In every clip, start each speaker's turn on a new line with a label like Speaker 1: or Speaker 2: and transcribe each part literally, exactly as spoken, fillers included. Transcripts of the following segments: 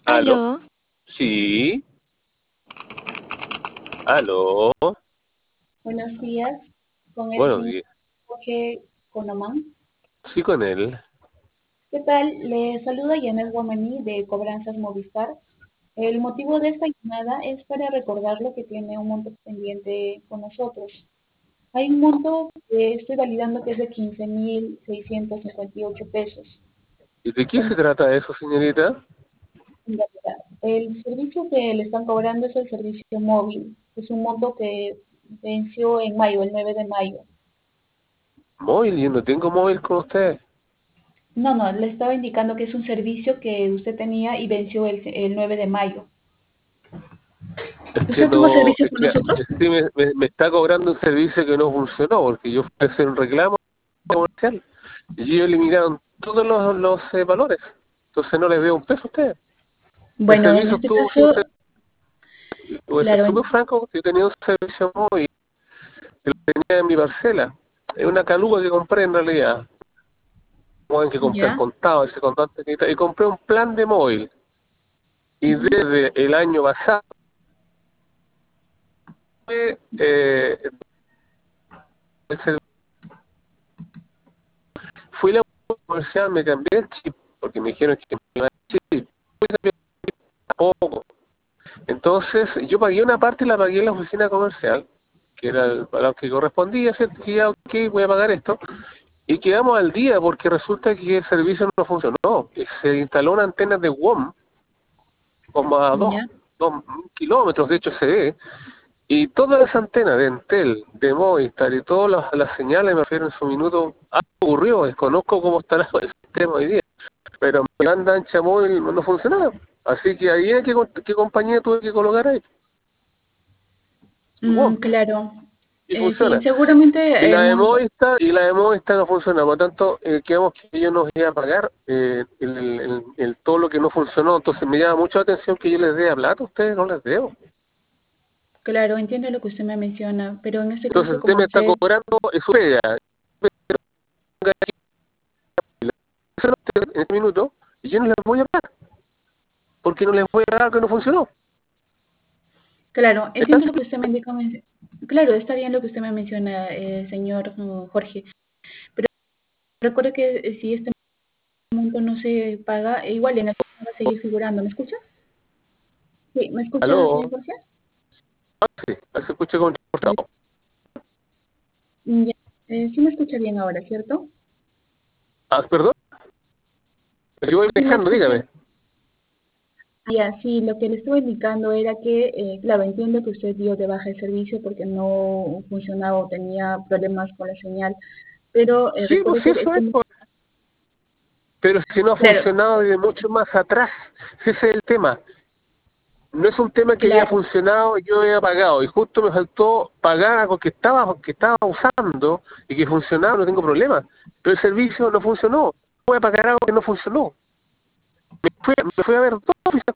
Speaker 1: ¿Aló?
Speaker 2: Aló,
Speaker 1: Sí, aló.
Speaker 3: Buenos días, con el
Speaker 1: Buenos
Speaker 3: señor
Speaker 1: días.
Speaker 3: Jorge Conomán.
Speaker 1: Sí, con él.
Speaker 3: ¿Qué tal? Le saluda Janet Guamaní de Cobranzas Movistar. El motivo de esta llamada es para recordarle que tiene un monto pendiente con nosotros. Hay un monto que estoy validando que es de quince mil seiscientos cincuenta y ocho pesos.
Speaker 1: ¿Y de qué
Speaker 3: En
Speaker 1: se trata eso, señorita?
Speaker 3: realidad, el servicio que le están cobrando es el servicio móvil. Es un monto que venció en mayo, el nueve de mayo.
Speaker 1: Móvil, yo no tengo móvil con usted.
Speaker 3: No, no, le estaba indicando que es un servicio que usted tenía y venció el, el nueve de mayo.
Speaker 1: Es que
Speaker 3: ¿Usted tuvo
Speaker 1: no,
Speaker 3: servicio
Speaker 1: es
Speaker 3: con
Speaker 1: que
Speaker 3: nosotros?
Speaker 1: es que me, me- me está cobrando un servicio que no funcionó, porque yo fui a hacer un reclamo comercial y ellos eliminaron todos los, los eh, valores. Entonces no les veo un peso a ustedes. El
Speaker 3: Bueno, en
Speaker 1: servicio
Speaker 3: este
Speaker 1: estuvo sin
Speaker 3: caso,
Speaker 1: ser, voy a ser
Speaker 3: claro,
Speaker 1: súper
Speaker 3: en-
Speaker 1: franco, yo tenía un servicio móvil que lo tenía en mi parcela. Es una caluga que compré en realidad. Bueno, que compré el
Speaker 3: ya,
Speaker 1: contado, ese contante que está- y compré un plan de móvil. Y
Speaker 3: ujú,
Speaker 1: desde el año pasado, eh, ese- fui a la comercial, me cambié el chip, porque me dijeron que me iba a chip, poco. Entonces, yo pagué una parte y la pagué en la oficina comercial, que era el valor que correspondía, ¿cierto? Que ya, ok, voy a pagar esto. Y quedamos al día, porque resulta que el servicio no funcionó. Se instaló una antena de WOM, como a dos,
Speaker 3: ya,
Speaker 1: dos kilómetros, de hecho se ve. Y todas las antenas de Entel, de Movistar y todas las, las señales, me refiero en su minuto, algo ocurrió, desconozco cómo estará el sistema hoy día, pero mi banda ancha móvil no funcionaba. Así que ahí es que, qué compañía tuve que colocar ahí.
Speaker 3: mm,
Speaker 1: WOM,
Speaker 3: claro.
Speaker 1: y
Speaker 3: Eh, sí,
Speaker 1: funciona. Y
Speaker 3: seguramente
Speaker 1: la
Speaker 3: el
Speaker 1: de
Speaker 3: monto,
Speaker 1: Movistar, y la de Movistar no funciona, por lo tanto, eh, quedamos que ellos nos iban a pagar eh, el, el, el- el- todo lo que no funcionó. Entonces me llama mucho la atención que yo les dé a plata, a ustedes no les debo.
Speaker 3: claro, entiendo lo que usted me menciona, pero en este
Speaker 1: Entonces
Speaker 3: caso,
Speaker 1: usted
Speaker 3: como
Speaker 1: me está
Speaker 3: usted,
Speaker 1: cobrando, es su pega. En este minuto y yo no les voy a pagar porque no les voy a pagar que no funcionó.
Speaker 3: claro,
Speaker 1: ¿Está
Speaker 3: entiendo
Speaker 1: así?
Speaker 3: lo que usted me indica, men- claro, está bien lo que usted me menciona, eh, señor uh, Jorge, pero recuerde que eh, si este monto no se paga, eh, igual en el va a seguir figurando, ¿me escucha? Sí, ¿me escucha, señor
Speaker 1: Aló,
Speaker 3: Jorge?
Speaker 1: ah, sí, ahí se escucha con cortado.
Speaker 3: Mm, ya. Eh, sí me escucha bien ahora, ¿cierto?
Speaker 1: Ah, perdón, yo voy
Speaker 3: Sí me
Speaker 1: dejando,
Speaker 3: escucha.
Speaker 1: dígame.
Speaker 3: Ya, sí, lo que le estuve indicando era que, eh, claro, entiendo que usted dio de baja el servicio porque no funcionaba o tenía problemas con la señal, pero eh,
Speaker 1: Sí, pues
Speaker 3: recuerde
Speaker 1: sí,
Speaker 3: que
Speaker 1: eso
Speaker 3: este,
Speaker 1: es, pues. Pero si no ha
Speaker 3: claro,
Speaker 1: funcionado desde mucho más atrás, si ese es el tema. No es un tema que haya
Speaker 3: claro,
Speaker 1: funcionado y yo haya pagado, y justo me faltó pagar algo que estaba, que estaba usando y que funcionaba, no tengo problema. Pero el servicio no funcionó. Voy a pagar algo que no funcionó. Me fui, me fui a ver dos oficinas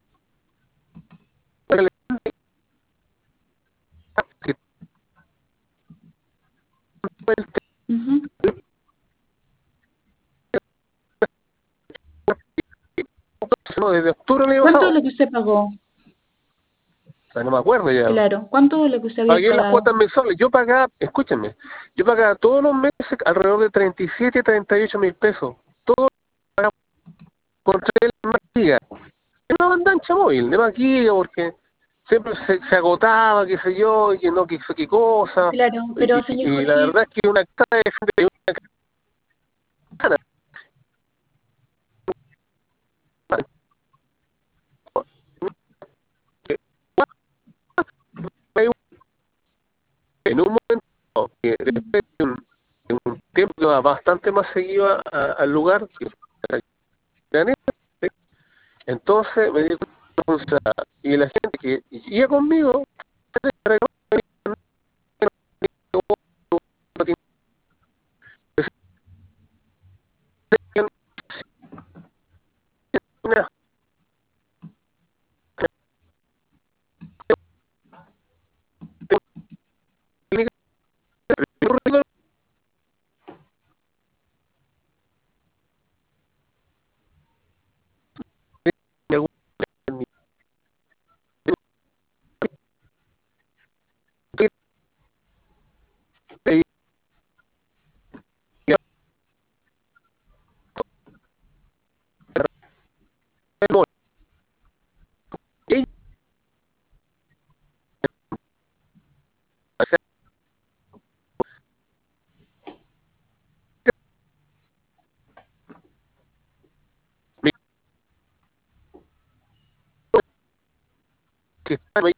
Speaker 1: que
Speaker 3: ujú.
Speaker 1: no, desde octubre del año
Speaker 3: ¿Cuánto es
Speaker 1: pasado.
Speaker 3: lo que usted pagó?
Speaker 1: O sea, no me acuerdo ya.
Speaker 3: Claro, ¿cuánto es lo que usted había
Speaker 1: Pagué las
Speaker 3: pagado?
Speaker 1: cuotas mensuales. Yo pagaba, escúchenme, yo pagaba todos los meses alrededor de treinta y siete, treinta y ocho mil pesos. Todo pagaba con tres más gigas. Era una banda ancha móvil, de más gigas, porque siempre se, se agotaba, qué sé yo, y que no, qué, qué cosa.
Speaker 3: Claro,
Speaker 1: Y,
Speaker 3: pero
Speaker 1: y-
Speaker 3: señor
Speaker 1: y la
Speaker 3: Jorge,
Speaker 1: verdad es que una cara de una cara, en un momento que después de un, de un tiempo que va bastante más seguido a- a- al lugar que gané, entonces me di cuenta que no funcionaba. Y la gente que iba conmigo Ella, que está ahí,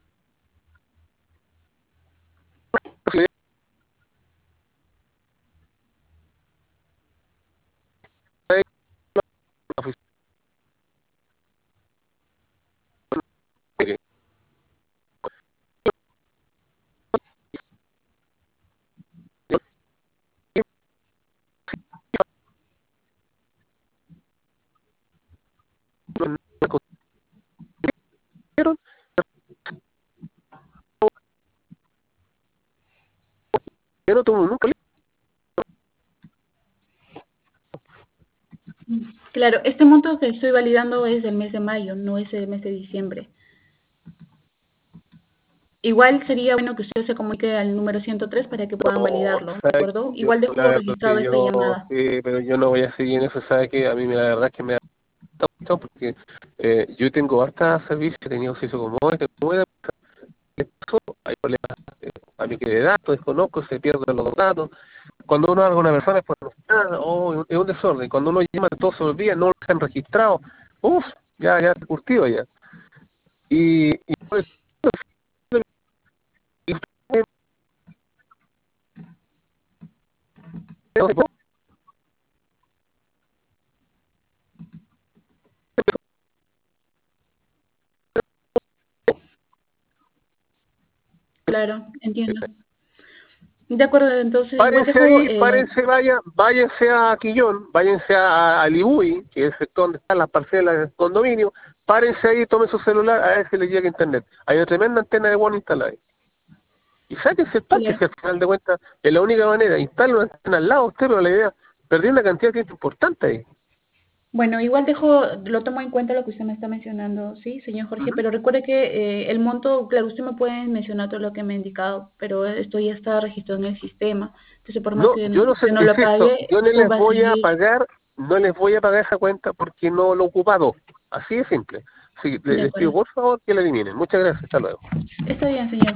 Speaker 1: yo no tomo nunca.
Speaker 3: Claro, este monto que estoy validando es del mes de mayo, no es el mes de diciembre. Igual sería bueno que usted se comunique al número ciento tres para que puedan
Speaker 1: No,
Speaker 3: validarlo, ¿de
Speaker 1: sabe
Speaker 3: acuerdo?
Speaker 1: que yo,
Speaker 3: Igual dejo
Speaker 1: claro
Speaker 3: registrado
Speaker 1: que
Speaker 3: esta
Speaker 1: yo,
Speaker 3: llamada.
Speaker 1: sí, pero yo no voy a seguir en eso, sabe que a mí la verdad es que me da mucho porque eh, yo tengo harta servicios, he tenido servicio como este, como este, eso, hay problemas eh, a mí que de datos, desconozco, se pierden los datos. Cuando uno habla con una persona es por nada, oh, es un desorden. Cuando uno llama todo se olvida, no lo han registrado. Uf, ya, ya te curtido ya. Y, y, pues, y usted,
Speaker 3: Claro, entiendo. De acuerdo, entonces igual
Speaker 1: párense
Speaker 3: dejo...
Speaker 1: ahí,
Speaker 3: Eh,
Speaker 1: párense, vaya, váyanse a Quillón, váyanse a, a Libuy, que es el sector donde están las parcelas del condominio, párense ahí, tomen su celular, a ver si les llega internet. Hay una tremenda antena de One instalada ahí. Y sáquense el parche,
Speaker 3: claro.
Speaker 1: si al final de cuentas es la única manera, instalen una antena al lado usted, pero la idea, perdí una cantidad de tiempo importante ahí.
Speaker 3: Bueno, igual dejo, lo tomo en cuenta lo que usted me está mencionando, sí, señor Jorge,
Speaker 1: Ujú.
Speaker 3: pero recuerde que eh, el monto, claro, usted me puede mencionar todo lo que me ha indicado, pero esto ya está registrado en el sistema, entonces por más
Speaker 1: No,
Speaker 3: que
Speaker 1: yo no sé,
Speaker 3: usted no lo
Speaker 1: insisto,
Speaker 3: pague,
Speaker 1: yo no
Speaker 3: esto
Speaker 1: les
Speaker 3: va a
Speaker 1: voy a
Speaker 3: seguir.
Speaker 1: pagar, no les voy a pagar esa cuenta porque no lo he ocupado. Así de simple. Sí, le-
Speaker 3: De
Speaker 1: les pido
Speaker 3: acuerdo.
Speaker 1: por favor que la eliminen. Muchas gracias, hasta luego.
Speaker 3: Está bien, señor.